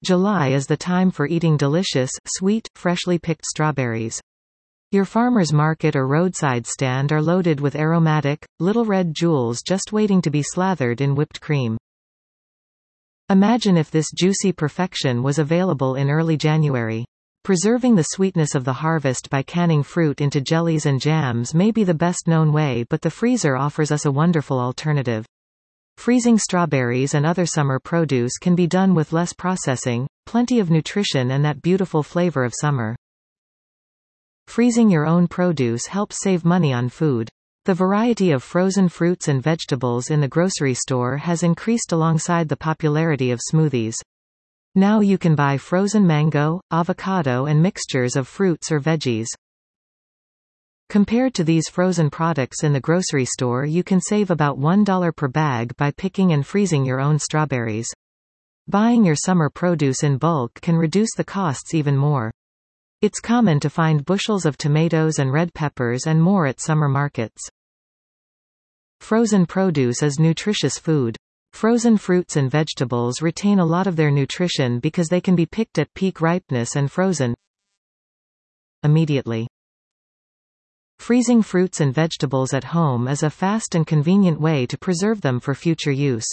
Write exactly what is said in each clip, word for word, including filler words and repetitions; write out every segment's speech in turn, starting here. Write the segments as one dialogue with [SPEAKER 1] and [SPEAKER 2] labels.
[SPEAKER 1] July is the time for eating delicious, sweet, freshly picked strawberries. Your farmer's market or roadside stand are loaded with aromatic, little red jewels just waiting to be slathered in whipped cream. Imagine if this juicy perfection was available in early January. Preserving the sweetness of the harvest by canning fruit into jellies and jams may be the best known way, but the freezer offers us a wonderful alternative. Freezing strawberries and other summer produce can be done with less processing, plenty of nutrition and that beautiful flavor of summer. Freezing your own produce helps save money on food. The variety of frozen fruits and vegetables in the grocery store has increased alongside the popularity of smoothies. Now you can buy frozen mango, avocado and mixtures of fruits or veggies. Compared to these frozen products in the grocery store, you can save about one dollar per bag by picking and freezing your own strawberries. Buying your summer produce in bulk can reduce the costs even more. It's common to find bushels of tomatoes and red peppers and more at summer markets. Frozen produce is nutritious food. Frozen fruits and vegetables retain a lot of their nutrition because they can be picked at peak ripeness and frozen immediately. Freezing fruits and vegetables at home is a fast and convenient way to preserve them for future use.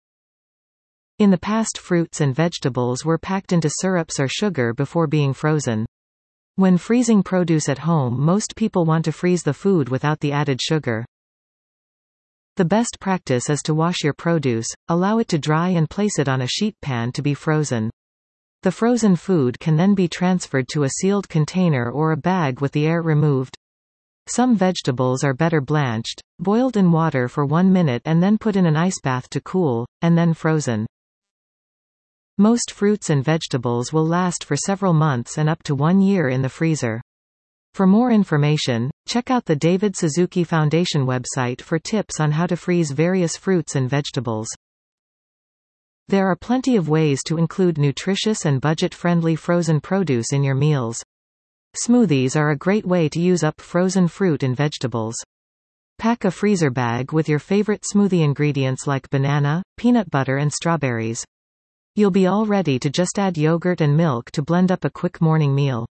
[SPEAKER 1] In the past, fruits and vegetables were packed into syrups or sugar before being frozen. When freezing produce at home, most people want to freeze the food without the added sugar. The best practice is to wash your produce, allow it to dry and place it on a sheet pan to be frozen. The frozen food can then be transferred to a sealed container or a bag with the air removed. Some vegetables are better blanched, boiled in water for one minute and then put in an ice bath to cool, and then frozen. Most fruits and vegetables will last for several months and up to one year in the freezer. For more information, check out the David Suzuki Foundation website for tips on how to freeze various fruits and vegetables. There are plenty of ways to include nutritious and budget-friendly frozen produce in your meals. Smoothies are a great way to use up frozen fruit and vegetables. Pack a freezer bag with your favorite smoothie ingredients like banana, peanut butter and strawberries. You'll be all ready to just add yogurt and milk to blend up a quick morning meal.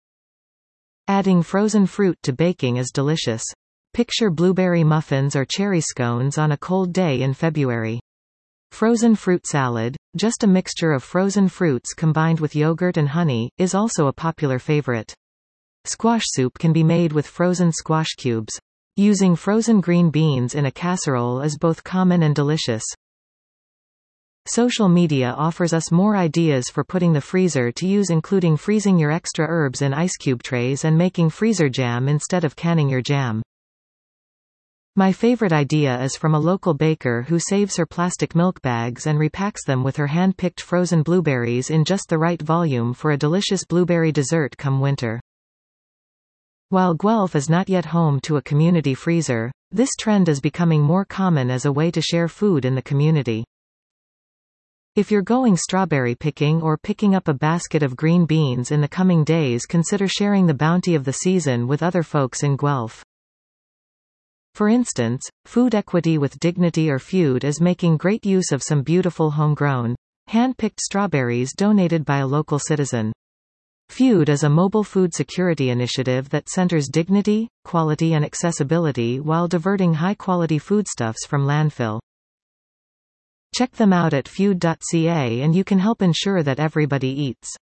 [SPEAKER 1] Adding frozen fruit to baking is delicious. Picture blueberry muffins or cherry scones on a cold day in February. Frozen fruit salad, just a mixture of frozen fruits combined with yogurt and honey, is also a popular favorite. Squash soup can be made with frozen squash cubes. Using frozen green beans in a casserole is both common and delicious. Social media offers us more ideas for putting the freezer to use, including freezing your extra herbs in ice cube trays and making freezer jam instead of canning your jam. My favorite idea is from a local baker who saves her plastic milk bags and repacks them with her hand-picked frozen blueberries in just the right volume for a delicious blueberry dessert come winter. While Guelph is not yet home to a community freezer, this trend is becoming more common as a way to share food in the community. If you're going strawberry picking or picking up a basket of green beans in the coming days, consider sharing the bounty of the season with other folks in Guelph. For instance, Food Equity with Dignity or Feud is making great use of some beautiful homegrown, hand-picked strawberries donated by a local citizen. Feud is a mobile food security initiative that centers dignity, quality and accessibility while diverting high-quality foodstuffs from landfill. Check them out at feud dot c a and you can help ensure that everybody eats.